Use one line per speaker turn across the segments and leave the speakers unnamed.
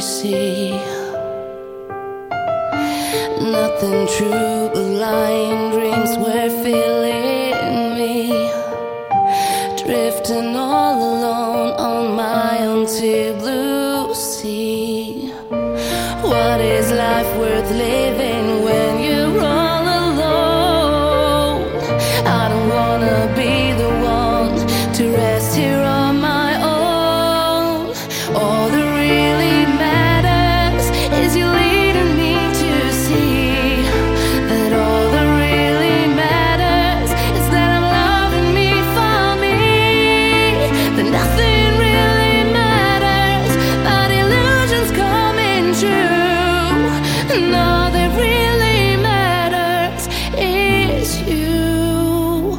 see. Nothing true but lying dreams were filling me, drifting all alone on my empty blue sea. What is life worth living when you're all alone? I don't wanna be the one to rest here on my own. All that really matters is you leading me to see that all that really matters is that I'm loving me for me. That nothing really matters but illusions coming true. And all that really matters is you.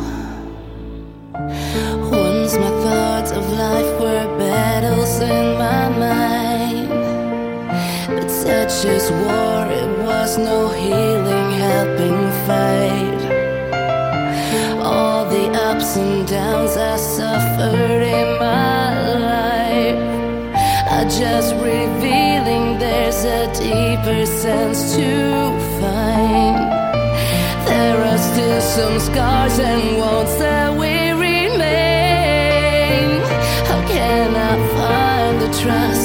Once my thoughts of life were battles in my mind, but such as war, it was no healing, helping fight. All the ups and downs I suffered in my life are just revealing there's a deeper sense to find. There are still some scars and wounds that we remain. How can I find the trust